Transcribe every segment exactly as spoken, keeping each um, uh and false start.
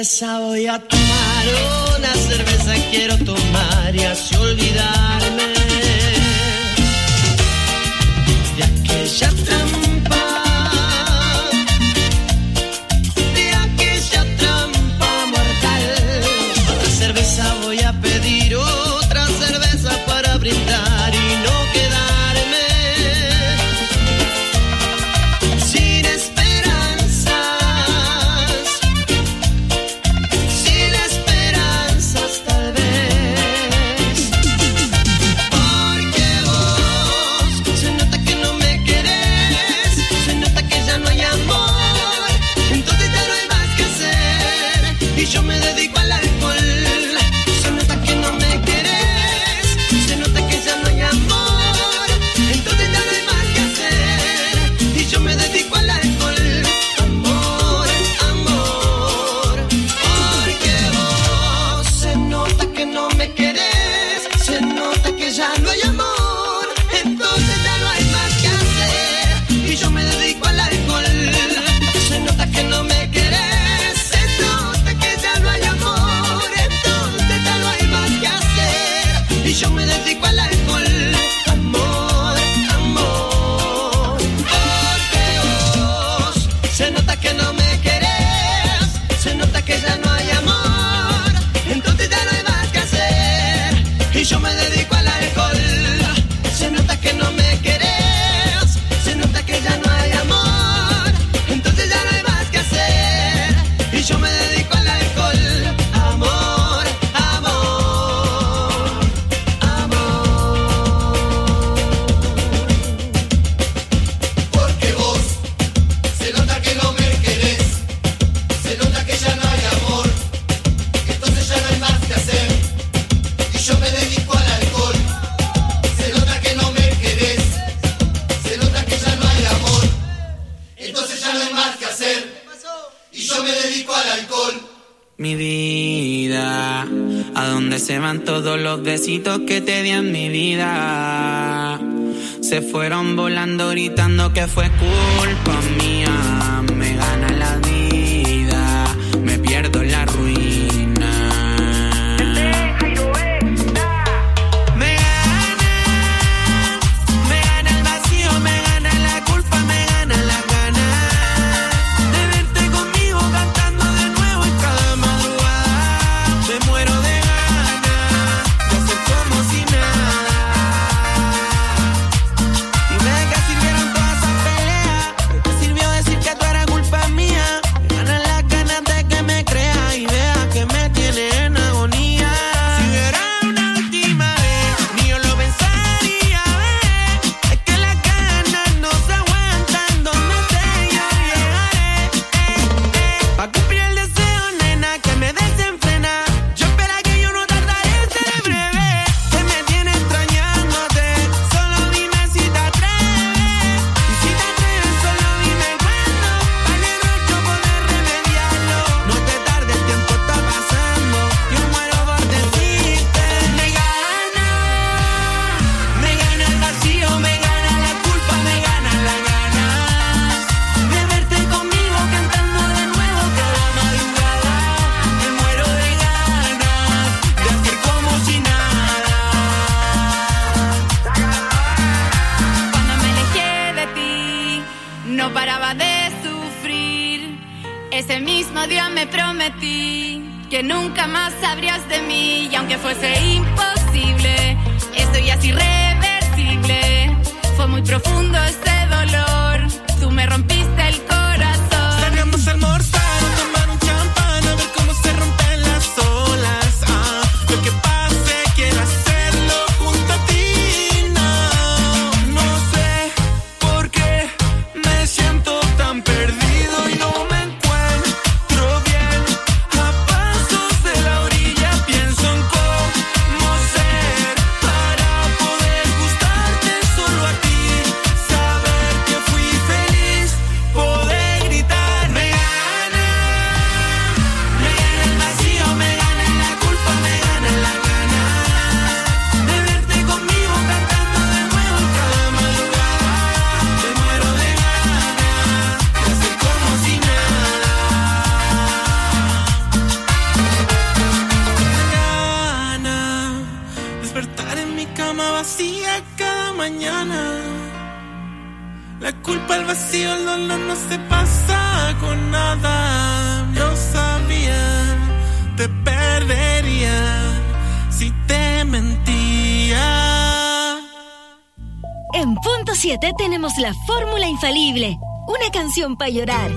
cerveza voy a tomar, una cerveza quiero tomar y así olvidarme de aquella trampa, de aquella trampa mortal. Otra cerveza voy a pedir, otra cerveza para brindar y no quedarme sin esperanzas, sin esperanzas tal vez. Porque vos se nota que no me querés, se nota que ya no hay amor, entonces ya no hay más que hacer y yo me dedico al alcohol. Se nota que no me querés, se nota que ya no hay amor, entonces ya no hay más que hacer y yo me dedico al alcohol. Amor, amor, porque vos se nota que no me querés, se nota que ya no hay amor, entonces ya no hay más que hacer y yo me dedico al alcohol. Se nota que no me querés, se nota que ya no hay amor, entonces ya no hay más que hacer y yo me dedico al alcohol. Amor, amor, porque vos se nota que no me querés, se nota que ya no hay amor, entonces ya no hay más que hacer y yo me dedico al alcohol. Se nota que no me querés, se nota que ya no hay amor, entonces ya no hay más que hacer y yo me dedico al alcohol. Amor, amor, amor. Porque vos se nota que no me querés, se nota que ya no hay amor, entonces ya no hay más que hacer y yo me dedico al alcohol. Se nota que no me querés, se nota que ya no hay amor, entonces ya no hay más que hacer y yo me dedico al alcohol. Mi vida, ¿a dónde se van todos los besitos que te di en mi vida? Se fueron volando gritando que fue culpa mía. Me gana la vida, me pierdo en la ruina. Me gana, me gana el vacío, me gana la culpa, me gana la gana de verte conmigo cantando de nuevo en cada madrugada. Me muero de ganas de hacer como si nada. Dime de qué sirvieron todas esas peleas, de qué sirvió decir que tú eras culpa mía. Me ganan las ganas de que me creas y veas que me tienes en agonía. Si hubiera una última vez, ni yo lo pensaría, ¿ves? Es que las ganas no se aguantan, donde esté yo llegaré, eh, eh. Pa' cumplir el deseo, nena, que me desenfrena. Yo espera que yo no tardaré en ser breve, que me tiene extrañándote. Solo dime si te atreves, y si te atreves solo dime cuándo, pa' que no yo poder remediarlo. No te tardes, el tiempo está pasando, yo muero por decirte. Me gana, me gana el vacío, me gana la culpa, me gana la ganas de verte conmigo cantando de nuevo cada madrugada. Me muero de ganas de hacer como si nada. Cuando me alejé de ti, no paraba de sufrir. Ese mismo día me prometí que nunca más sabrías de mí. Y aunque fuese imposible, esto ya es irreversible. Fue muy profundo este dolor, tú me rompiste el corazón. Salgamos a almorzar o tomar un champán, a ver cómo se rompen las olas. Ah, lo que pase, quiero hacerlo junto a ti. No, no sé por qué me siento tan perdido y no me encuentro bien. A pasos de la orilla pienso en cómo ser para poder gustarte solo a ti. Saber que fui feliz vacía cada mañana. La culpa, el vacío, el dolor no se pasa con nada. Yo sabía, te perdería si te mentía. En Punto siete tenemos la fórmula infalible. Una canción para llorar.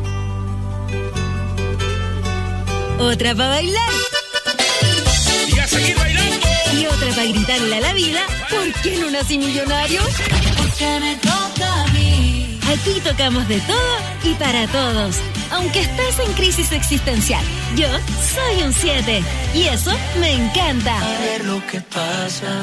Otra para bailar. Y a seguir bailando. Y otra para gritarle a la vida, ¿por qué no nací millonario? Porque me toca a mí. Aquí tocamos de todo y para todos. Aunque estés en crisis existencial, yo soy un siete. Y eso me encanta. A ver lo que pasa.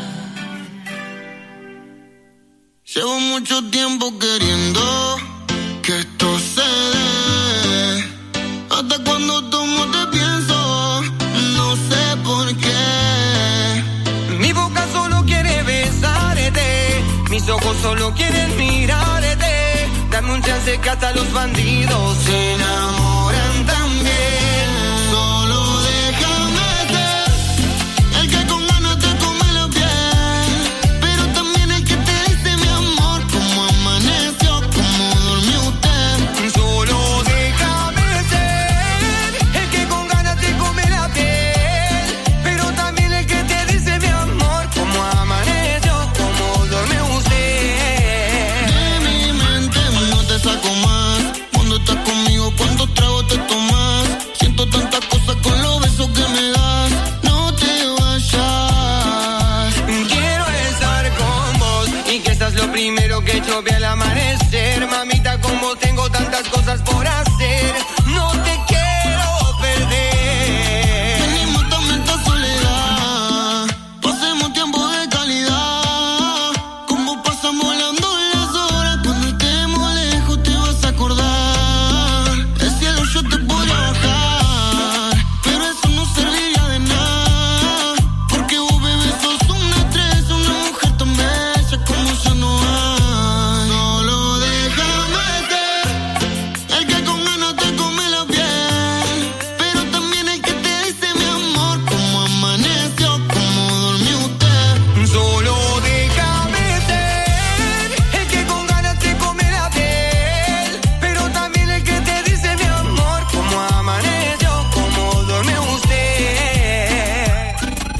Llevo mucho tiempo queriendo que esto se dé. Hasta cuando tomo te pienso, no sé por qué. Mi boca solo quiere besarte, mis ojos solo quieren mirarte. Dame un chance que hasta los bandidos se enamoran también. Solo déjame ser el que con ganas te come la piel, pero también el que te dice mi amor, cómo amaneció, cómo durmió usted. Solo déjame ser el que con ganas te come la piel, pero también el que te dice mi amor, cómo amaneció, cómo duerme usted. De mi mente no te saco más. Cuando estás conmigo, cuántos tragos te tomas. Siento tantas cosas con los besos que me das. No te vayas. Quiero estar con vos y que estás lo primero que yo vi al amanecer. Mamita, como tengo tantas cosas por hacer, no te quiero perder. Venimos también esta soledad. Pasemos tiempo de calidad. Como pasan volando las horas. Cuando estemos lejos te vas a acordar. El cielo yo te podría bajar, pero eso no serviría de nada. Porque vos, bebé, sos una estrella, una mujer tan bella como ya no hay. Solo déjame ser el que con ganas te come la piel, pero también el que te dice mi amor, cómo amaneció, cómo durmió usted. Solo déjame ser el que con ganas te come la piel, pero también el que te dice mi amor, cómo amaneció, cómo duerme usted.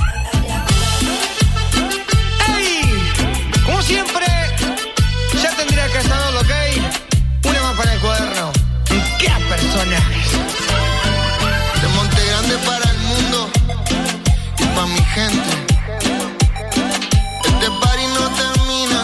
¡Ey! Como siempre, ya tendría que saberlo, ¿ok? Una más para el cuaderno. ¡Qué personajes! De Monte Grande para el mundo y pa' mi gente. Este party no termina.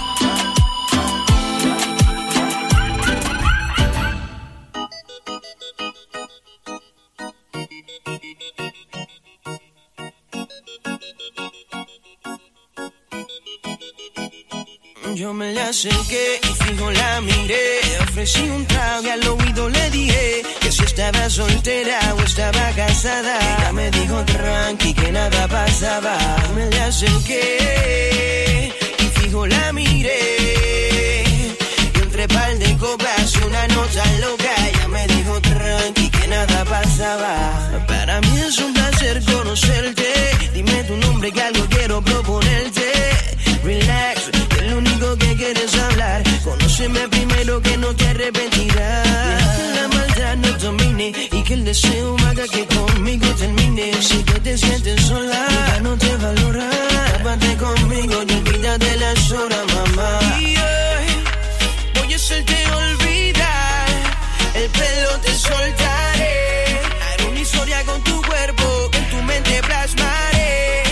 Yo me le acerqué y fijo la miré. Ofrecí un trago y al oído le dije que si estaba soltera o estaba casada. Ella me dijo tranqui que nada pasaba. Me le acerqué y fijo la miré. Y entre par de copas y una nota loca. Ella me dijo tranqui que nada pasaba. Para mí es un placer conocerte. Dime tu nombre que algo quiero proponerte. Relax, que lo único que quieres hablar. Conóceme primero que no te arrepentirás. Deja que la maldad no domine y que el deseo haga que conmigo termine. Si que te sientes sola, ya no te valora. Tápate conmigo y olvídate las horas, mamá. Y hoy voy a hacerte olvidar. El pelo te soltaré. Haré una historia con tu cuerpo que en tu mente plasmaré.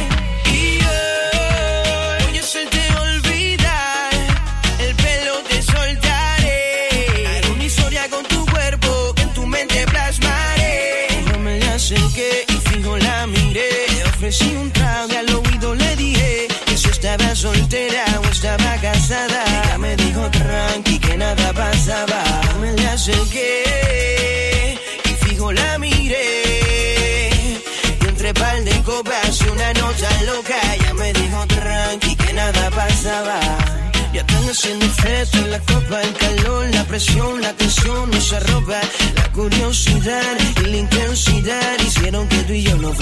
Ofrecí un trago y al oído le dije que si estaba soltera o estaba casada. Ella me dijo tranqui que nada pasaba. Me le acerqué y fijo la miré. Y entre par de copas y una nota loca. Ella me dijo tranqui que nada pasaba. Ya están haciendo fiesta en la copa, el calor, la presión, la tensión nos arropa. La curiosidad y la intensidad hicieron que tú y yo nos fuéramos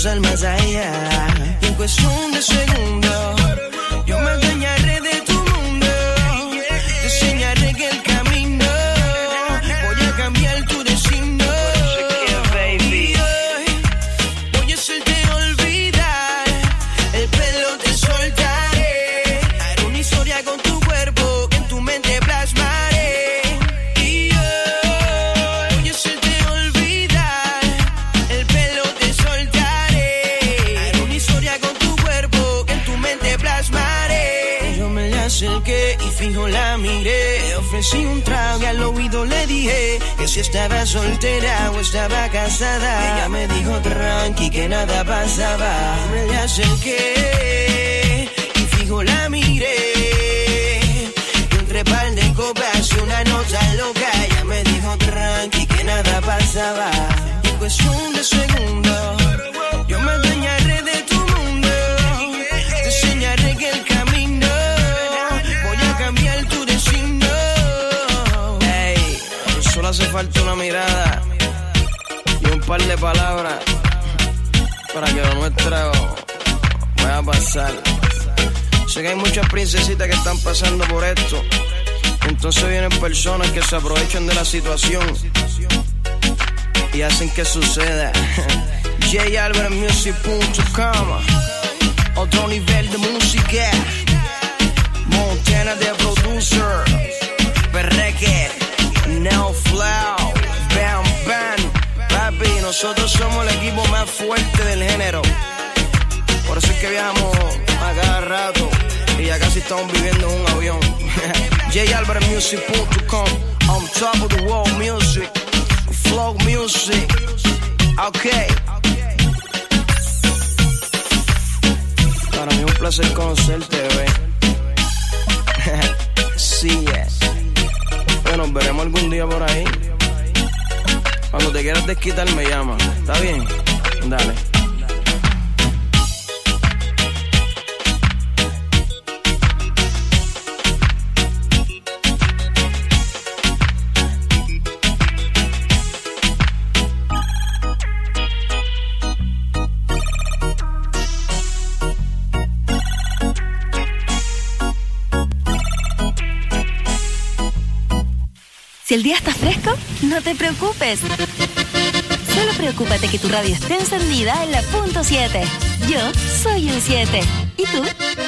juntos al más allá. Y en cuestión de segundos, yo me adueñaré de tu mundo. Te enseñaré que el camino voy a cambiar tu destino. Baby, voy a hacerte olvidar, el pelo te soltaré. Haré una historia con tu cuerpo que en tu mente plasmaré. Y yo voy a hacerte olvidar, el pelo te soltaré. Haré una historia con tu cuerpo que en tu mente plasmaré. Yo me le acerqué y fijo la miré. Ofrecí un trago y al oído le dije que si estaba soltera o estaba casada. Ella me dijo tranqui que nada pasaba. Me le acerqué y fijo la miré. Y entre par de copas y una nota loca. Ella me dijo tranqui que nada pasaba. Y en cuestión de segundos, yo me adueñaré de tu mundo. Te enseñaré que el camino voy a cambiar tu destino. Ey, solo hace falta una mirada y un par de palabras para que lo nuestro vaya a pasar. Sé que hay muchas princesitas que están pasando por esto. Entonces vienen personas que se aprovechan de la situación y hacen que suceda. J Albert Music punto com, otro nivel de música. Montana de producer, Perreque, Now Flow, Bam Bam. Papi, nosotros somos el equipo más fuerte del género. Por eso es que viajamos a cada rato y ya casi estamos viviendo en un avión. J Albert Music punto com, on top of the world music, flow music. Ok. Para mí es un placer conocerte, bebé. Sí, yes. Bueno, nos veremos algún día por ahí. Cuando te quieras desquitar me llama. ¿Está bien? Dale. Si el día está fresco, no te preocupes. Solo preocúpate que tu radio esté encendida en la punto siete. Yo soy un siete. ¿Y tú?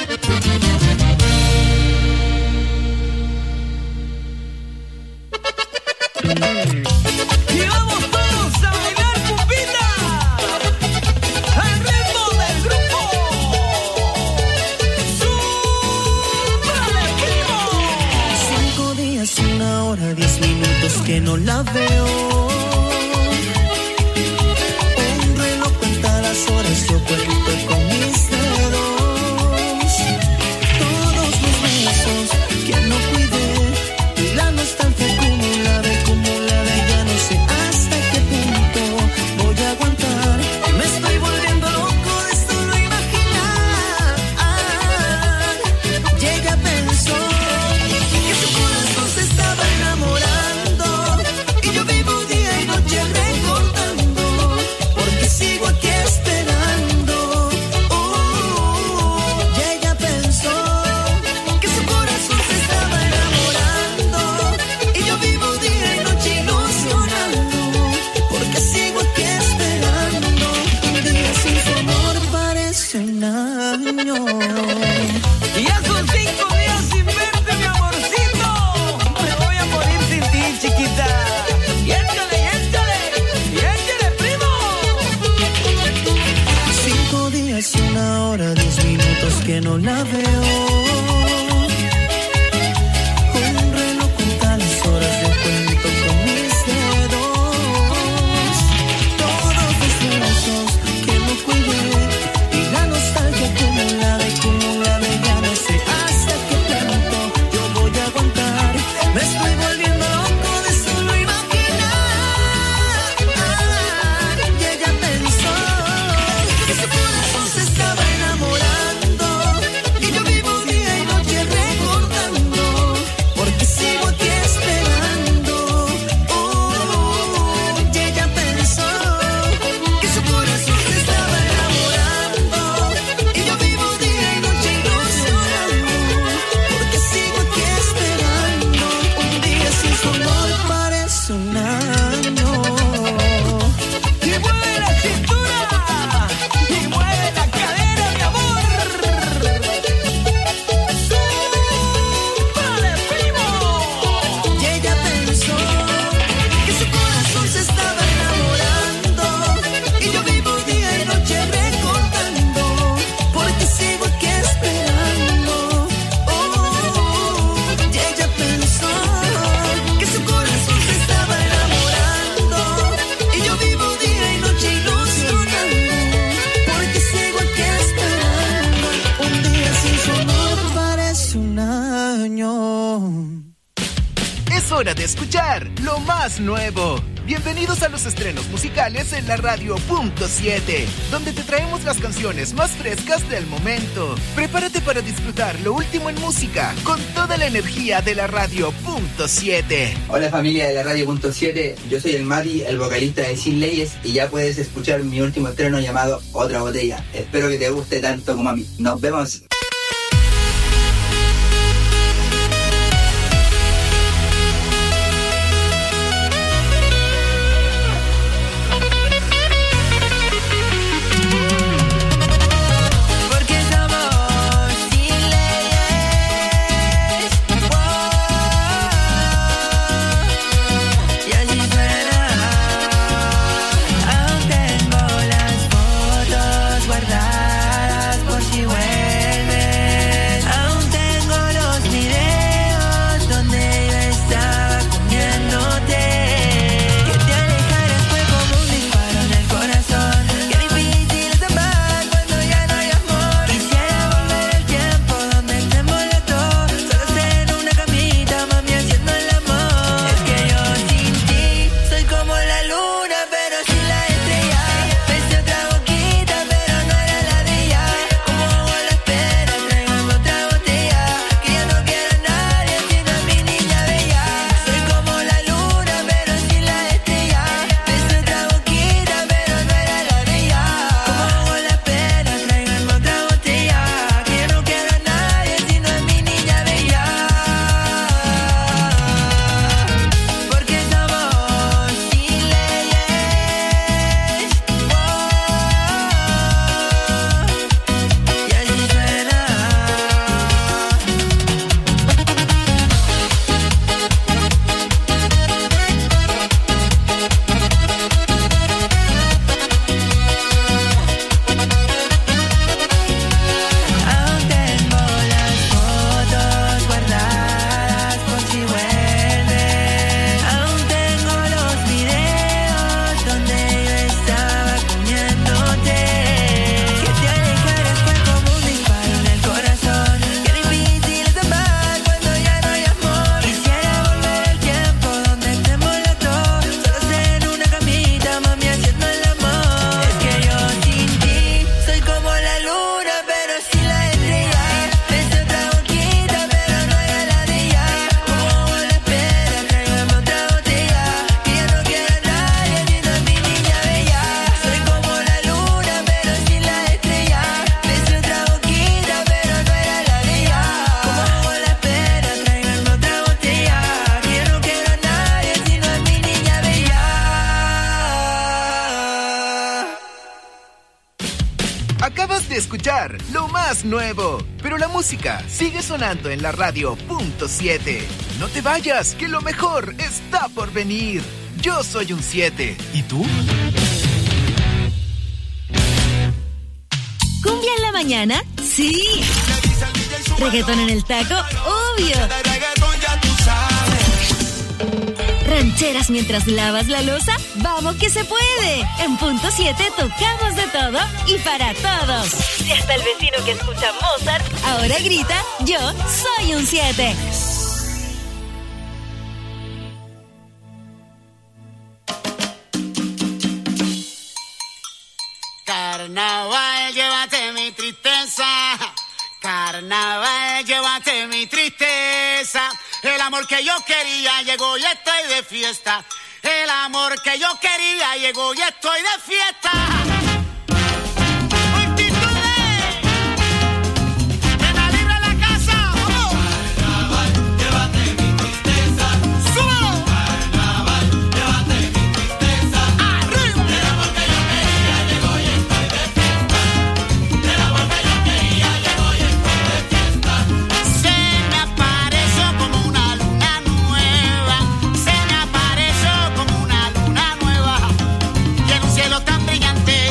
Y vamos todos a bailar cumbita al ritmo del grupo Super Equipo. Cinco días, una hora, diez minutos que no la veo. Un reloj cuenta las horas, yo cuento con mis dedos. Todos los besos que no cuidé y la nostalgia acumulada, acumulada, ya no sé hasta qué punto voy a aguantar. Me estoy volviendo loco de solo imaginar. Y ella pensó que su corazón se estaba enamorando y yo vivo día y noche recordando, porque sigo aquí esperando. Oh, y ella pensó que su corazón se estaba enamorando y yo vivo día y noche ilusionando, porque sigo aquí esperando. Un día sin su amor parece un año. Y ya son cinco días sin verte, mi amorcito. Me voy a morir sin ti, chiquita. Y échale, y échale, y échale, primo. Cinco días, una hora, diez minutos que no la veo. Un reloj cuenta las horas, yo cuento con mis dedos. Todos los besos que no cuidé y la nostalgia acumulada, acumulada, ya no sé hasta qué punto yo voy a aguantar. Me estoy volviendo loco de solo imaginar. Y ella pensó que su corazón se estaba enamorando y yo vivo día y noche hora de escuchar lo más nuevo. Bienvenidos a los estrenos musicales en la Radio Punto siete, donde te traemos las canciones más frescas del momento. Prepárate para disfrutar lo último en música con toda la energía de la Radio Punto siete. Hola familia de la Radio Punto siete, yo soy el Mati, el vocalista de Sin Leyes, y ya puedes escuchar mi último estreno llamado Otra Botella. Espero que te guste tanto como a mí. Nos vemos. Lo más nuevo, pero la música sigue sonando en la Radio Punto siete. No te vayas, que lo mejor está por venir. Yo soy un siete. ¿Y tú? ¿Cumbia en la mañana? ¡Sí! ¿Reggaetón en el taco? ¡Obvio! ¿Rancheras mientras lavas la loza? ¡Vamos que se puede! En Punto siete tocamos de todo y para todos. Y hasta el vecino que escucha Mozart ahora grita, yo soy un siete. Carnaval, llévate mi tristeza. Carnaval, llévate mi tristeza. El amor que yo quería llegó y estoy de fiesta. El amor que yo quería llegó y estoy de fiesta. Tan brillante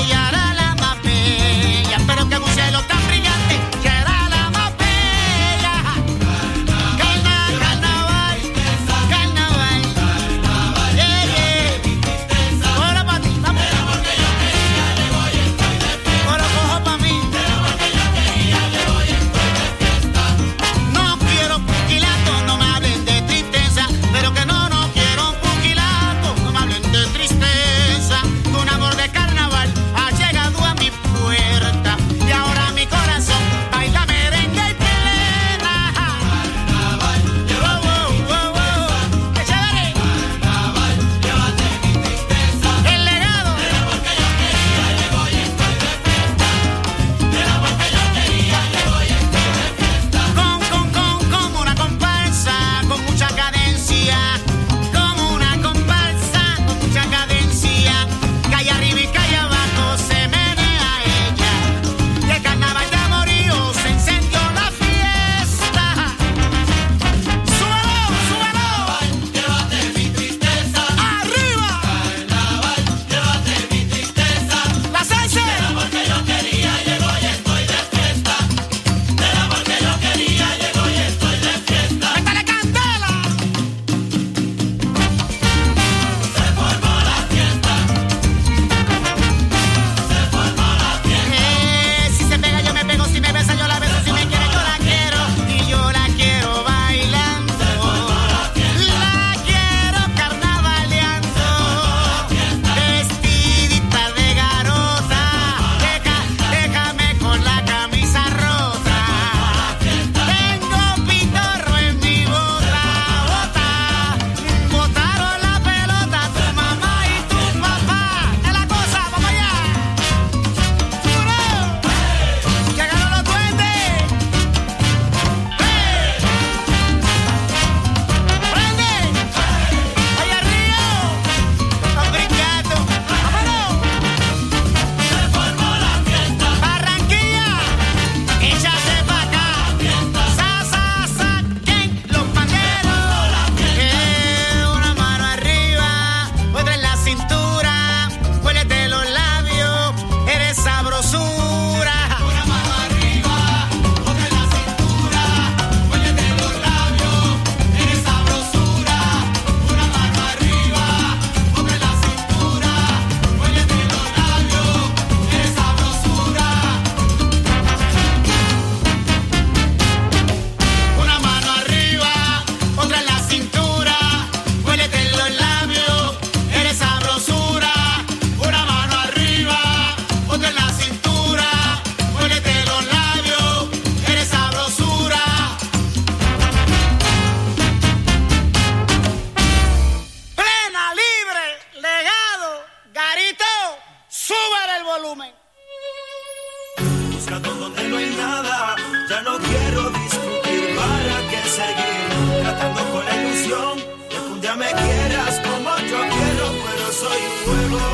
volumen. Buscando donde no hay nada, ya no quiero discutir. ¿Para qué seguir tratando con la ilusión de que un día me quieras como yo quiero? Pero soy un juego.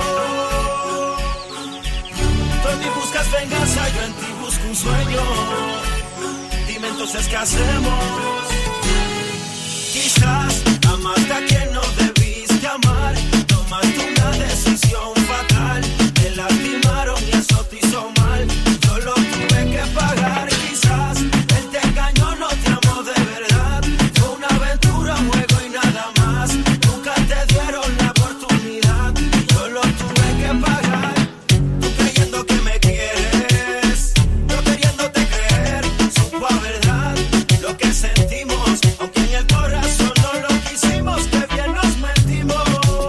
Tú en mí buscas venganza, yo en ti busco un sueño. Dime entonces qué hacemos. Quizás amaste a quien no debiste amar. Tomaste una decisión fatal. Te lastimaron y eso te hizo mal. Yo lo tuve que pagar. Quizás él te engañó, no te amó de verdad. Fue una aventura, un juego y nada más. Nunca te dieron la oportunidad. Yo lo tuve que pagar. Tú creyendo que me quieres, yo queriéndote creer. Supo a verdad lo que sentimos, aunque en el corazón no lo quisimos. Que bien nos mentimos.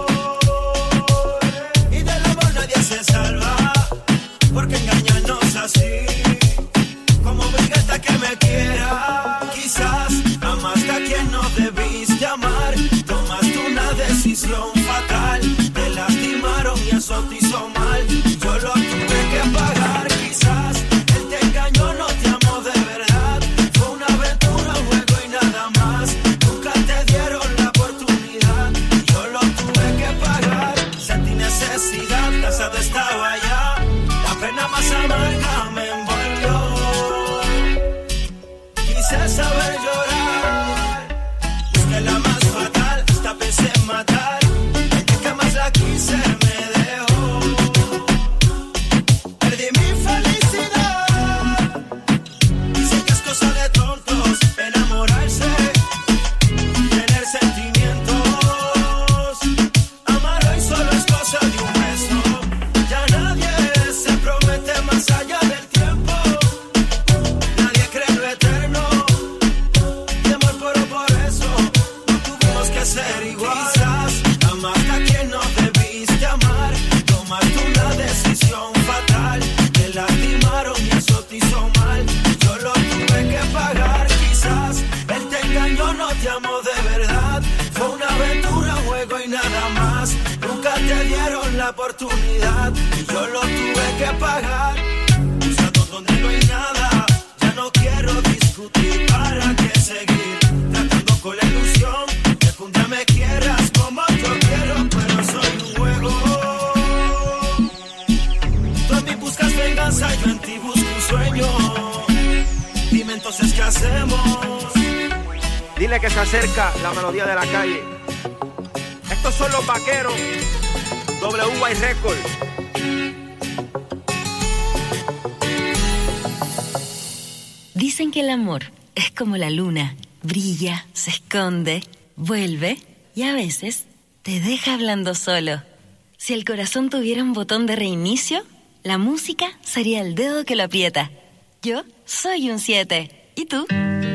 Y del amor nadie se salva, porque engañarnos así, como obligarte a que me quiera. Quizás amaste a quien no debiste amar. Tomaste una decisión fatal. Te lastimaron y eso te hizo mal. Yo lo tuve que pagar. Quizás él te engañó, no te amó de verdad. Fue una aventura, un juego y nada más. Nunca te dieron la oportunidad. Yo lo tuve que pagar. Sentí necesidad, cansado estaba ya. La pena más amarga me envolvió. Quise saber llorar. Busqué la más fatal, hasta pensé en matar. El día que más la quise me dejó. Perdí mi felicidad. Dicen que es cosa de tontos enamorarse, tener sentimientos. Amar hoy solo es cosa de un beso. Ya nadie se promete más allá del tiempo. Nadie cree lo eterno. De amor puro, por eso no tuvimos que ser igual. Quizás amaste a quien no debiste amar. Tomaste una decisión fatal. Te lastimaron y eso te hizo mal. Yo lo tuve que pagar. Quizás él te engañó, no te amó de verdad. Fue una aventura, un juego y nada más. Nunca te dieron la oportunidad. Y yo lo tuve que pagar. Buscando donde no hay nada, ya no quiero discutir. ¿Para qué seguir tratando con la ilusión de que un día me quieras como yo quiero? Pero soy un juego. Tú en mí buscas venganza, yo en ti busco un sueño. Dime entonces qué hacemos. Dile que se acerca la melodía de la calle. Estos son los vaqueros. W Y Record. Dicen que el amor es como la luna. Brilla, se esconde, vuelve y a veces te deja hablando solo. Si el corazón tuviera un botón de reinicio, la música sería el dedo que lo aprieta. Yo soy un siete. ¿Y tú?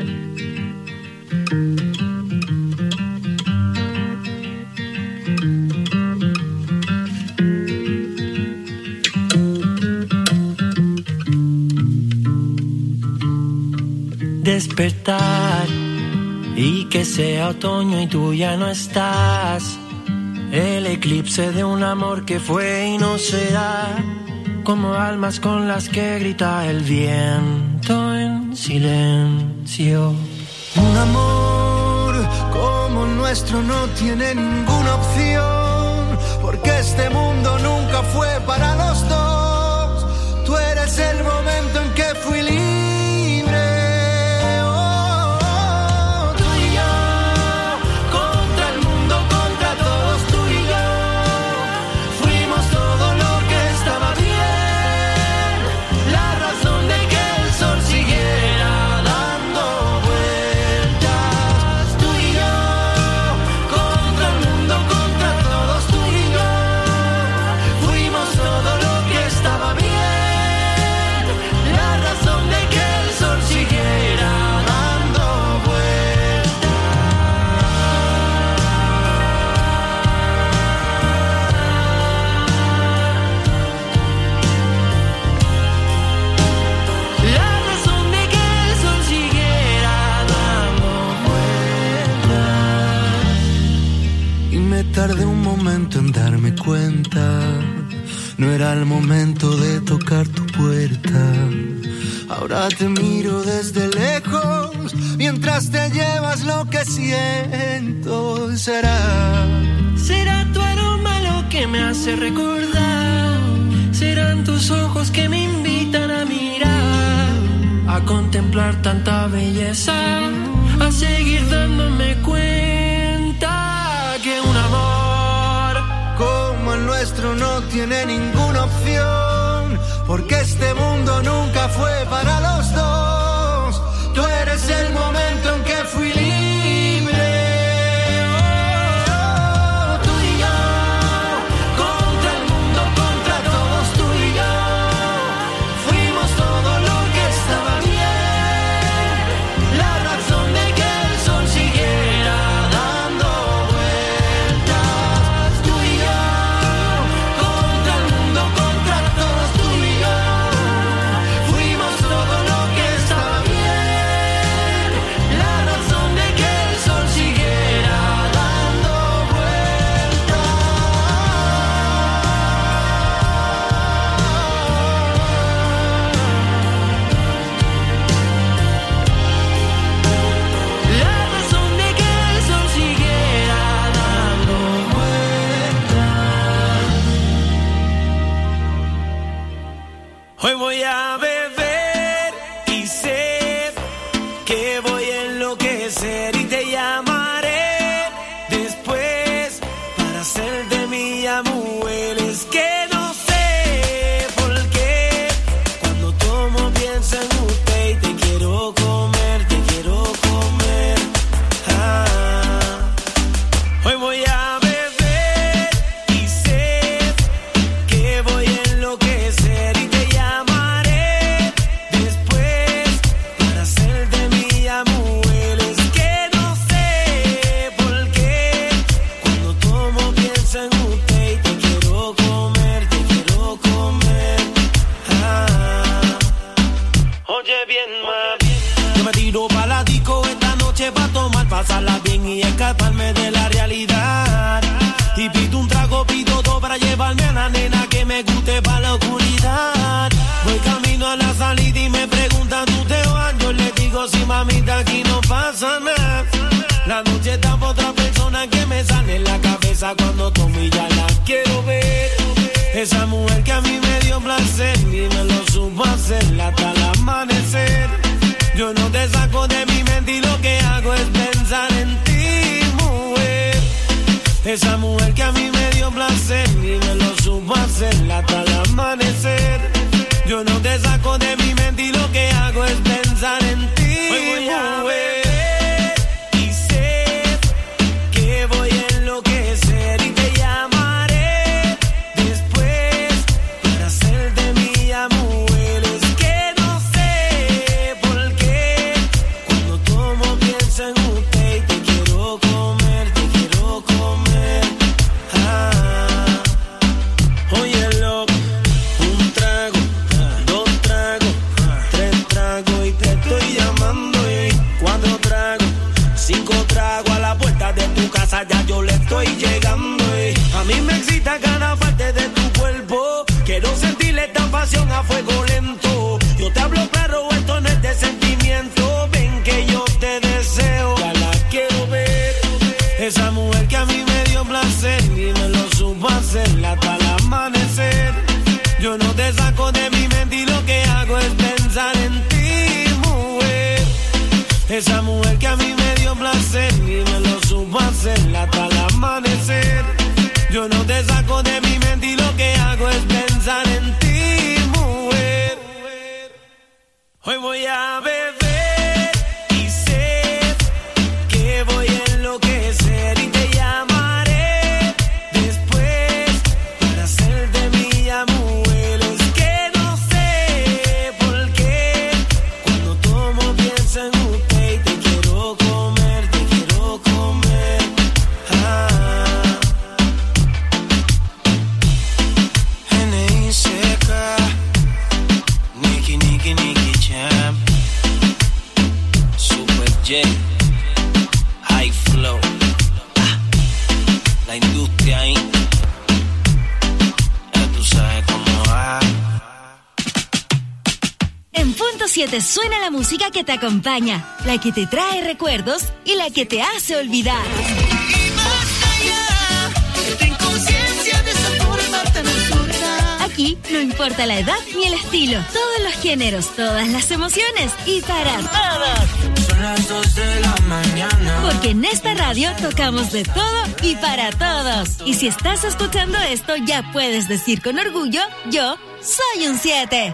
Despertar y que sea otoño y tú ya no estás. El eclipse de un amor que fue y no será. Como almas con las que grita el viento en silencio. Un amor como el nuestro no tiene ninguna opción, porque este mundo nunca fue para los dos. Tú eres el momento en que fui libre. Tardé un momento en darme cuenta no era el momento de tocar tu puerta. Ahora te miro desde lejos, mientras te llevas lo que siento. Será, será tu aroma lo que me hace recordar. Serán tus ojos que me invitan a mirar, a contemplar tanta belleza, a seguir dándome cuenta que un amor como el nuestro no tiene ninguna opción, porque este mundo nunca fue para los dos. Tú eres el momento en que fui libre. Oh, tú y yo, contra el mundo, contra todos, tú y yo, fuimos todo lo que estaba bien, la razón de que el sol siguiera dando vueltas. Tú y yo, contra el mundo, contra todos, tú y yo, fuimos todo lo que estaba bien, la razón de que el sol siguiera dando vueltas. La razón de que el sol siguiera dando vueltas. Hoy voy a beber y sé que voy a enloquecer y te llamaré después para hacer de mi mujer. Es que no sé por qué cuando tomo pienso en usted y te quiero comer, te quiero comer. Ah. Hoy voy a beber y sé que voy a enloquecer y te llamaré después para hacer de mi mujer. Es que no sé por qué cuando tomo pienso en usted y te quiero comer, te quiero comer. Ah. Oye bien, mami, yo me tiro pa' la disco esta noche pa' tomar, pasarla bien y escaparme de la realidad. Y pido un trago, pido todo para llevarme a la nena que me guste pa' la oscuridad. Voy camino a la salida y me preguntan, ¿tú te vas? Yo le digo, sí, mamita, aquí no pasa nada. La noche está pa' otra persona que me sale en la cabeza cuando tomo y ya la quiero ver. Esa mujer que a mí me dio placer y me lo supo hacer hasta el amanecer. Yo no te saco de mi mente y lo que hago es pensar en ti, mujer. Esa mujer que a mí me dio placer y me lo supo hacer hasta el amanecer. Yo no te saco de mi mente y lo que hago es pensar en ti, mujer. Y sé que voy a enloquecer y te llamaré después para hacer de mi mujer. Es que no sé por qué cuando tomo pienso en usted y te quiero comer, te quiero comer. Ah. Óyelo, un trago, dos tragos, tres tragos y te estoy llamando. Y cuatro tragos, cinco tragos, a la puerta de tu casa ya yo le estoy llegando. Y a mí me excita cada parte de tu cuerpo, quiero sentirle esta pasión a fuego lento. Yo te hablo claro, esto no es de sentimiento. Ven que yo te deseo, ya la quiero ver. Esa mujer que a mí me dio placer y me lo supo hacer hasta el amanecer. Yo no te saco de mi mente y lo que hago es pensar en ti, mujer. Esa mujer que a mí me dio placer y me lo supo hacer hasta el amanecer. Yo no te saco de mi mente y lo que hago es pensar en ti, mujer. Hoy voy a beber y sé que voy a enloquecer y te llamaré después para hacer de mi mujer. Es que no sé por qué cuando tomo pienso en usted y te quiero comer, te quiero comer. Ah. N I C K, Nicky, Nicky, Nicky Jam. Punto siete suena la música que te acompaña, la que te trae recuerdos y la que te hace olvidar. Y más allá, ten conciencia de esa forma tan absurda. Aquí no importa la edad ni el estilo, todos los géneros, todas las emociones y para todos. Son las dos de la mañana. Porque en esta radio tocamos de todo y para todos. Y si estás escuchando esto, ya puedes decir con orgullo, yo soy un siete.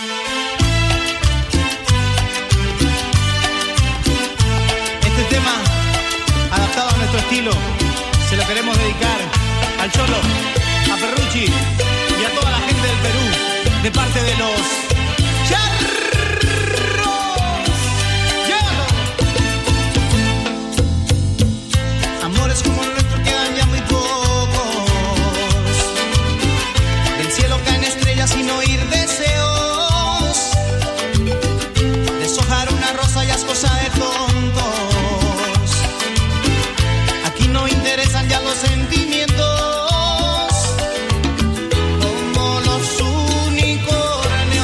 Este tema, adaptado a nuestro estilo, se lo queremos dedicar al Cholo, a Ferrucci y a toda la gente del Perú, de parte de los Charros. ¡Llévalo! Amores como el nuestro quedan ya muy pocos. Del cielo caen estrellas sin oír deseos. Deshojar una rosa ya es cosa de tontos. Aquí no interesan ya los sentimientos. Como los unicornios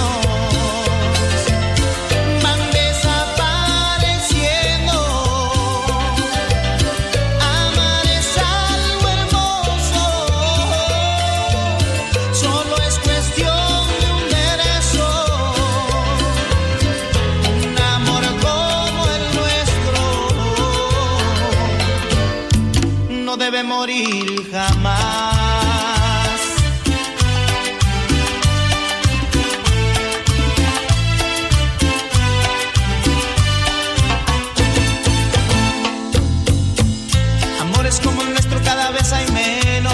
van desapareciendo. Amar es algo hermoso. Solo es cuestión de un derecho. Un amor como el nuestro no debe morir jamás. Amores como el nuestro cada vez hay menos.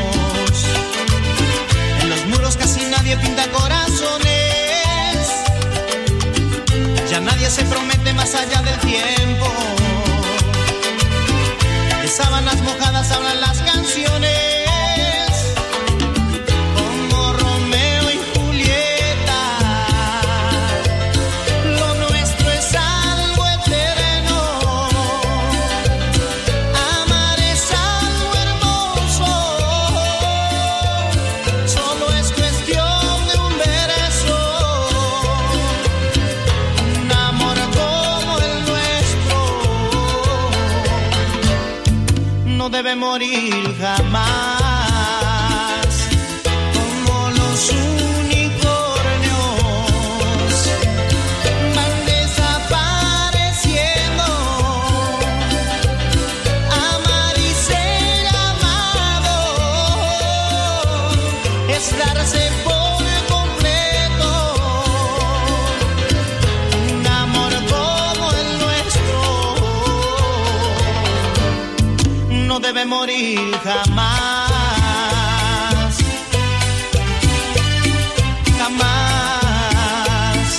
En los muros casi nadie pinta corazones. Ya nadie se promete más allá del tiempo. De sábanas mojadas hablan las canciones. Como Romeo y Julieta. Lo nuestro es algo eterno. Amar es algo hermoso. Solo es cuestión de un beso. Un amor como el nuestro no debe morir jamás. Como los unicornios van desapareciendo. Amar y ser amado es darse por completo. Un amor como el nuestro no debe morir jamás. Jamás.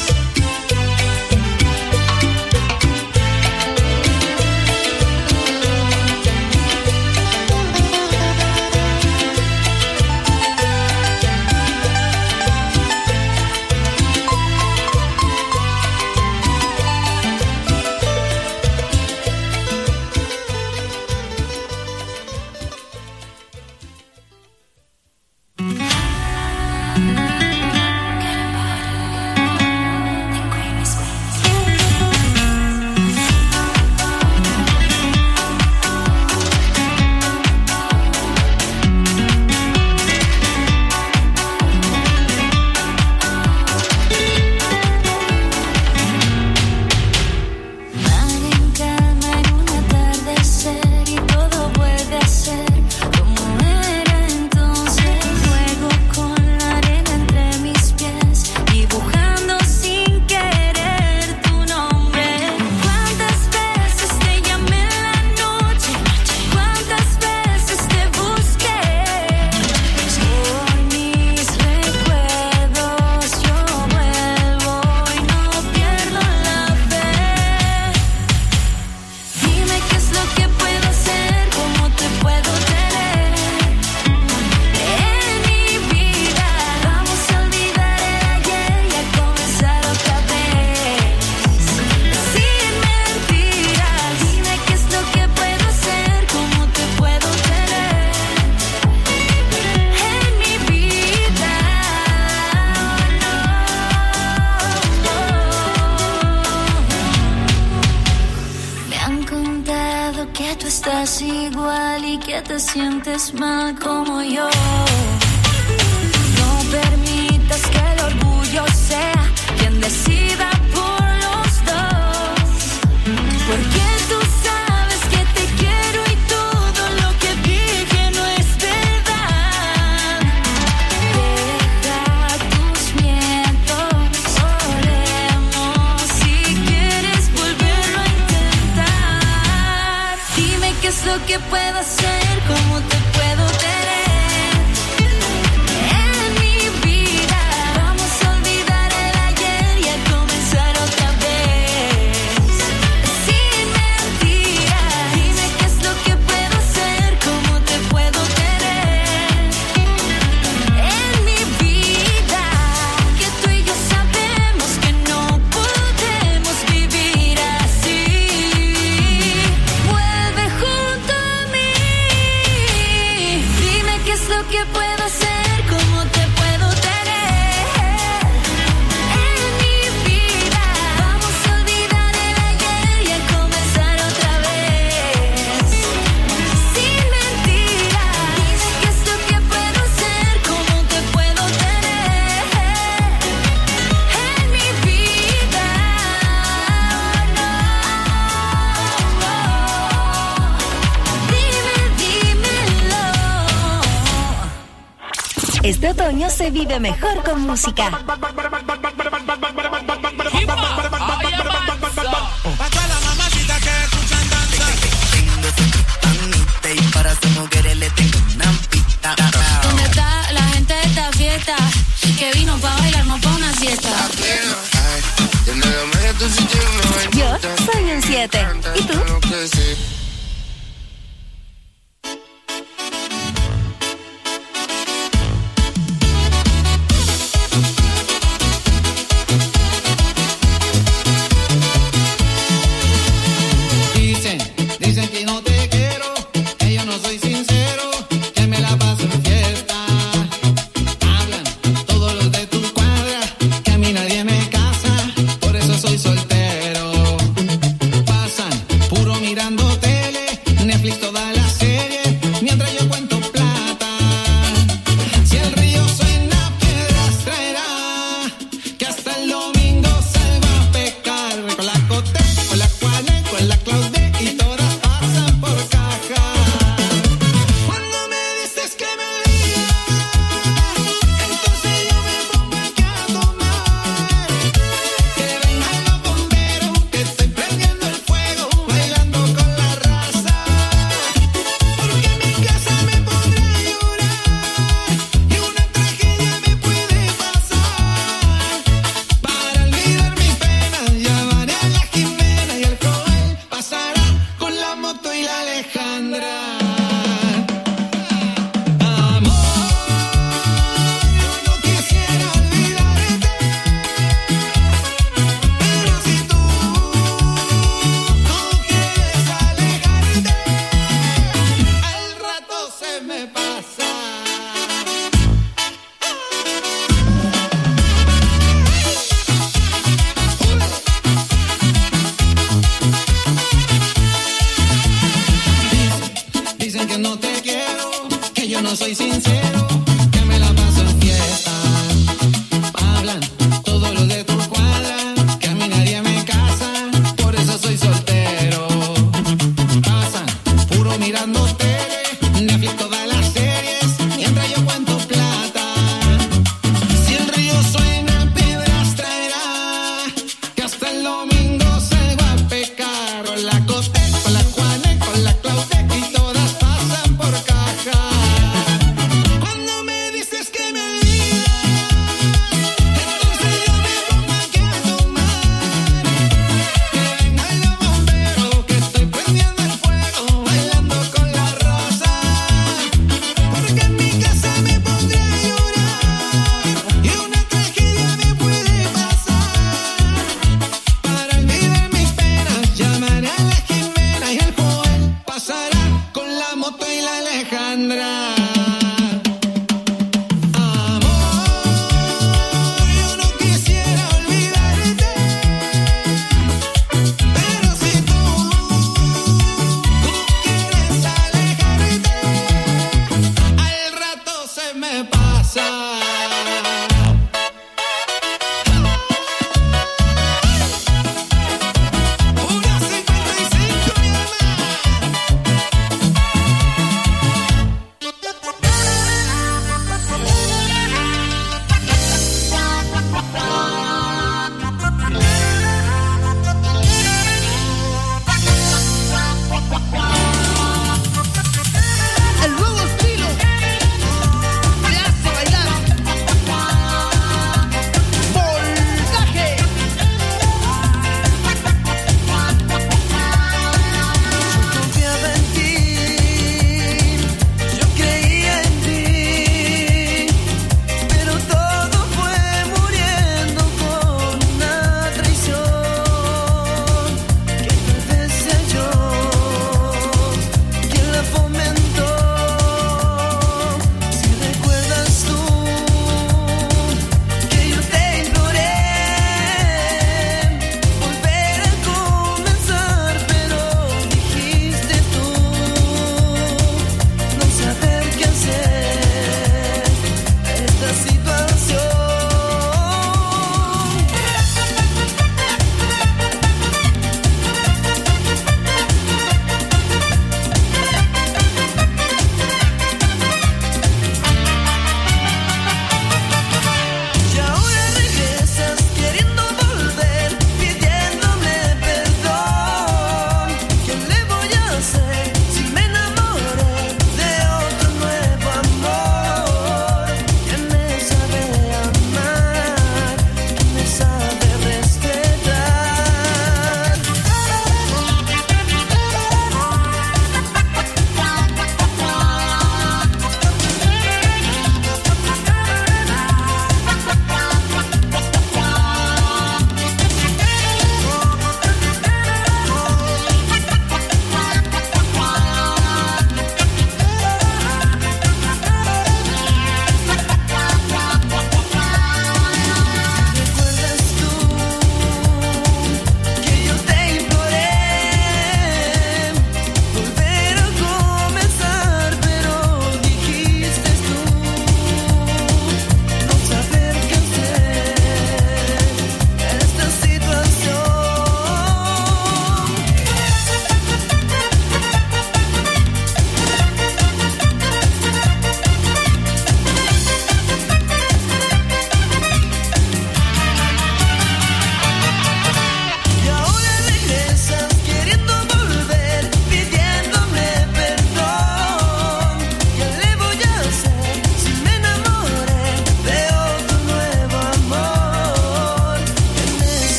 que te sientes mal como yo. No permitas que el orgullo sea quien decida por los dos, porque tú sabes que te quiero y todo lo que dije no es verdad. Deja tus miedos, oremos si quieres volverlo a intentar. Dime qué es lo que puedo hacer, cómo te puedo tener en mi vida. Vamos a olvidar el ayer y a comenzar otra vez, sin mentiras. Dime qué es lo que puedo hacer, cómo te puedo tener en mi vida. Que tú y yo sabemos que no podemos vivir así. Vuelve junto a mí. Dime qué es lo que puedo hacer, cómo te puedo tener en mi vida. Vamos a olvidar el ayer y a comenzar otra vez, sin mentiras. Dime qué es lo que puedo hacer, cómo te puedo tener en mi vida. Dime, dímelo. Este otoño se vive mejor con música. Pa' todas las mamacitas que escuchan danza. Y para sus mujeres le tengo una pista. ¿Dónde está la gente de esta fiesta? Que vino pa' bailar, no pa' una siesta. Yo soy un siete. ¿Y tú? Dicen, dicen que no te quiero, que yo no soy sincero, que me la paso en fiesta. Hablan todos los de tu cuadra, que a mí nadie me casa, por eso soy soltero. Pasan puro mirando tele, Netflix toda la serie, mientras yo cuento plata. Si el río suena, piedras traerá, que hasta el domingo se va a pecar. Con la Cote, con la Juana, con la Claude y todas pasan por caja. Cuando me dices que me olvidas, entonces yo me pongo aquí a tomar. Que vengan los bomberos, que estoy prendiendo el fuego, bailando con la raza. Porque en mi casa me pondré a llorar y una tragedia me puede pasar. Para olvidar mis penas, llamaré a la Jimena y el Joel pasará con la moto y la Alejandra. Amor, yo no quisiera olvidarte, pero si tú no quieres alejarte, al rato se me pasa. Dicen que no te quiero, que yo no soy sincero, que me la paso en fiesta. Hablan todos los de tu cuadra, que a mí nadie me casa, por eso soy soltero. Pasan puro mirando tele, Netflix todas las series, mientras yo cuento plata. Si el río suena, piedras traerá, que hasta el domingo se va a pecar. Con la Cote, con la Juana, con la Claude y todas pasan por caja.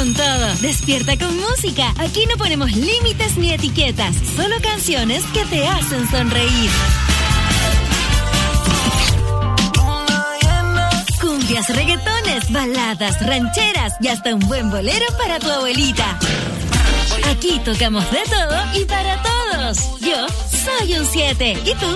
con todo. Despierta con música. Aquí no ponemos límites ni etiquetas. Solo canciones que te hacen sonreír. Cumbias, reggaetones, baladas, rancheras y hasta un buen bolero para tu abuelita. Aquí tocamos de todo y para todos. Yo soy un siete. ¿Y tú?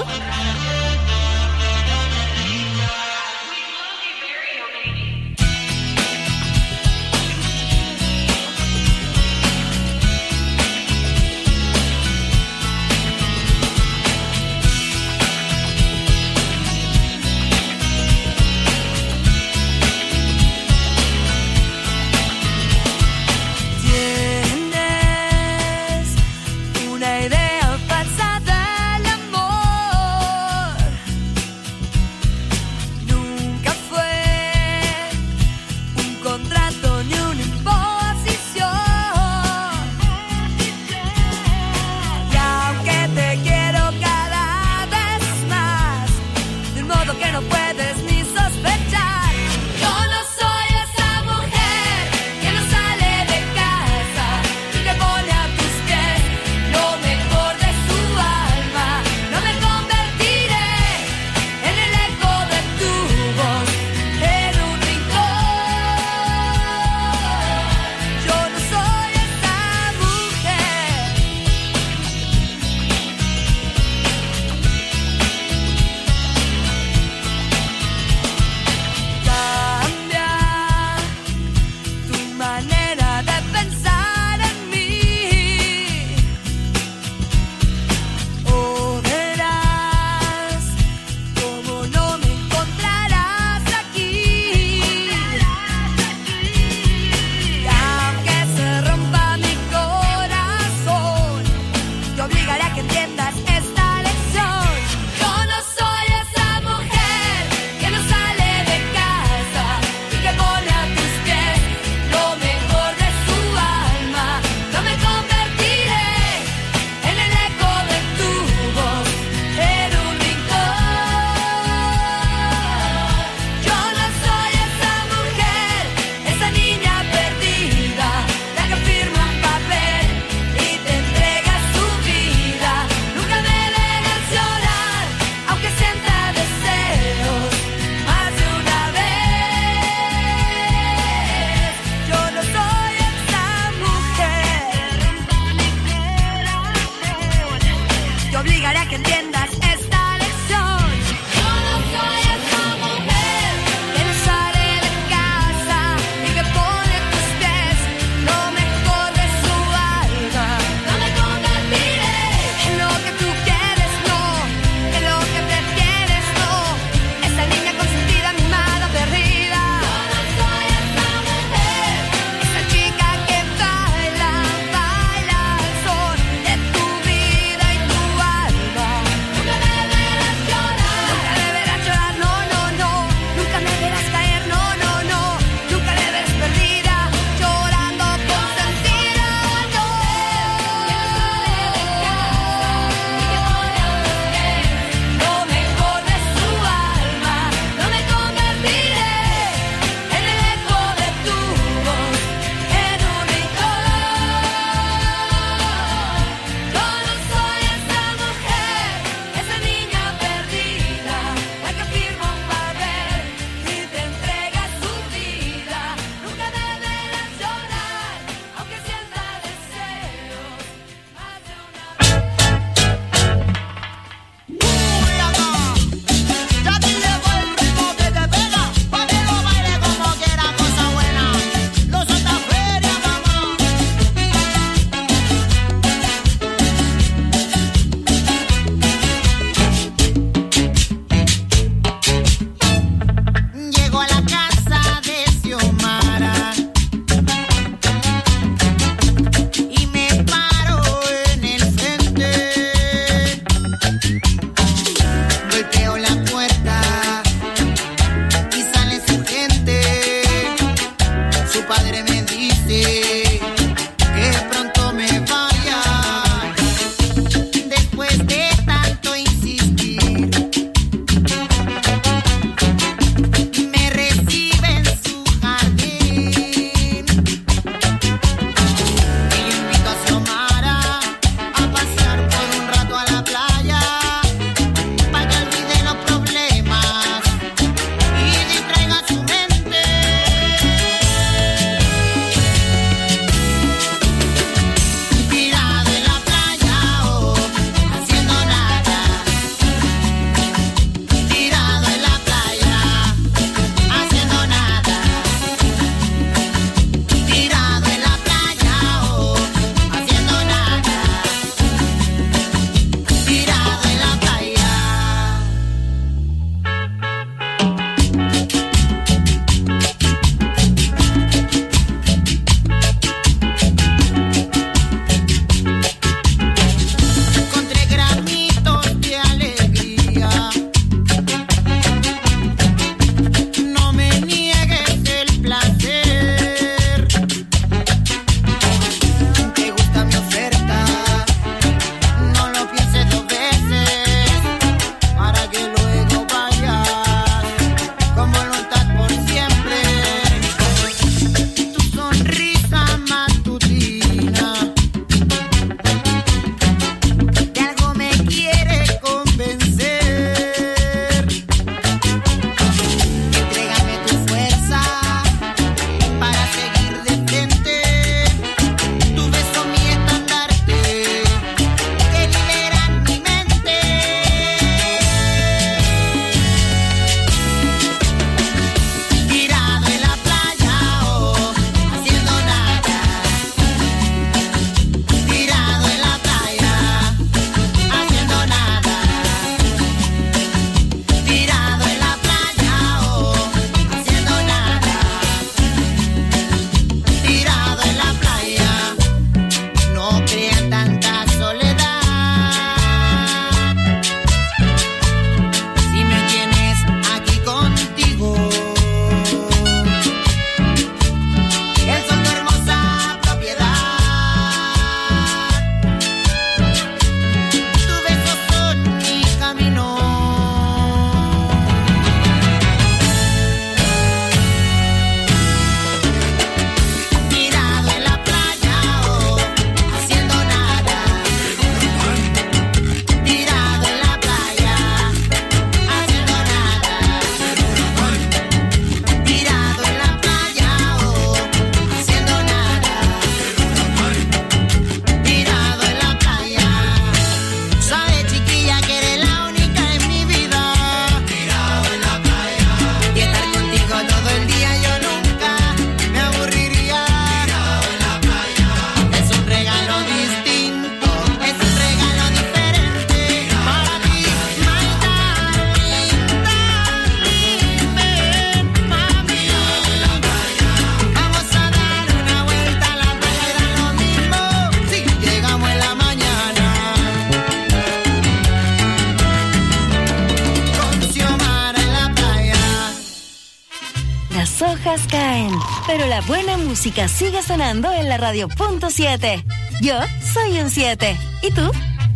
hojas caen, pero la buena música sigue sonando en la radio punto siete. Yo soy un siete. ¿Y tú?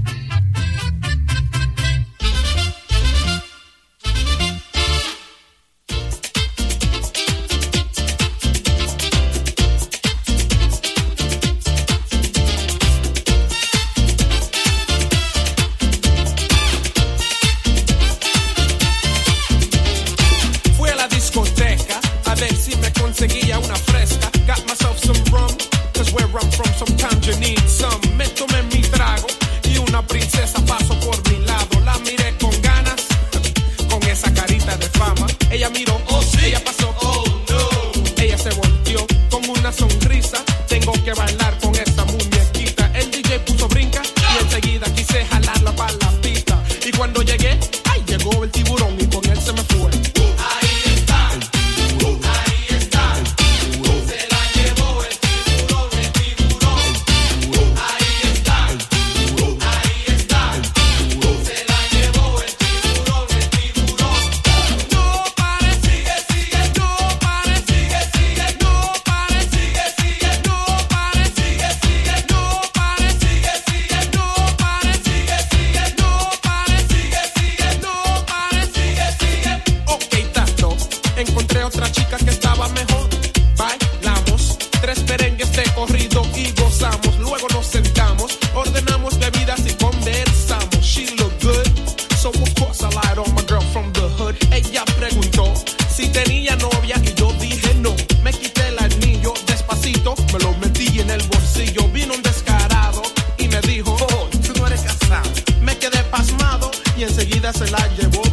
Conseguía una fresca, got myself some rum, cause where I'm from sometimes you need some. Me tomé mi trago y una princesa pasó por mi lado. La miré con ganas, con esa carita de fama. Ella miró, oh sí, ella pasó, oh no. Ella se volteó con una sonrisa. Tengo que bailar con esa muñequita. El D J puso brinca y enseguida quise jalarla para la pista. Y cuando llegué, ay, llegó el tiburón y con él se me fue. Encontré otra chica que estaba mejor. Bailamos tres merengues de corrido y gozamos. Luego nos sentamos, ordenamos bebidas y conversamos. She looked good, so of course I lied on my girl from the hood. Ella preguntó si tenía novia y yo dije no. Me quité el anillo despacito, me lo metí en el bolsillo. Vino un descarado y me dijo, oh, tú no eres casado. Me quedé pasmado y enseguida se la llevó.